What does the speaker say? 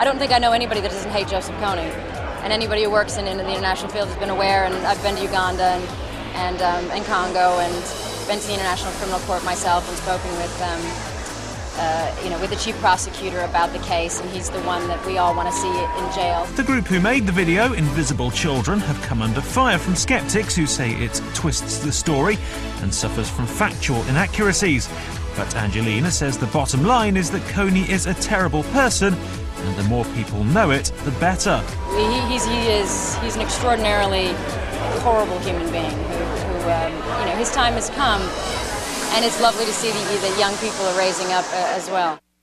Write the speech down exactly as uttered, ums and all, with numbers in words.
I don't think I know anybody that doesn't hate Joseph Kony. And anybody who works in, in the international field has been aware, and I've been to Uganda and, and, um, and Congo, and been to the International Criminal Court myself and spoken with, um, uh, you know, with the chief prosecutor about the case, and he's the one that we all want to see in jail. The group who made the video, Invisible Children, have come under fire from skeptics who say it twists the story and suffers from factual inaccuracies. But Angelina says the bottom line is that Kony is a terrible person, and the more people know it, the better. He, he's, he is, he's an extraordinarily horrible human being who, who um, you know, his time has come, and it's lovely to see that, that young people are raising up uh, as well.